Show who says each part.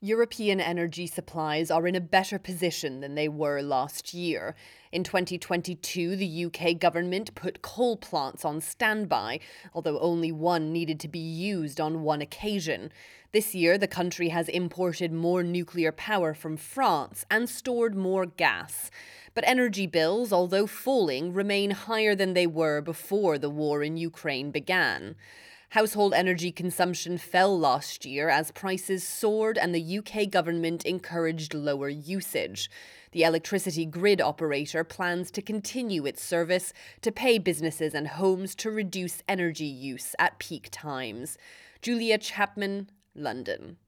Speaker 1: European energy supplies are in a better position than they were last year. In 2022, the UK government put coal plants on standby, although only one needed to be used on one occasion. This year, the country has imported more nuclear power from France and stored more gas. But energy bills, although falling, remain higher than they were before the war in Ukraine began. Household energy consumption fell last year as prices soared and the UK government encouraged lower usage. The electricity grid operator plans to continue its service to pay businesses and homes to reduce energy use at peak times. Julia Chapman, London.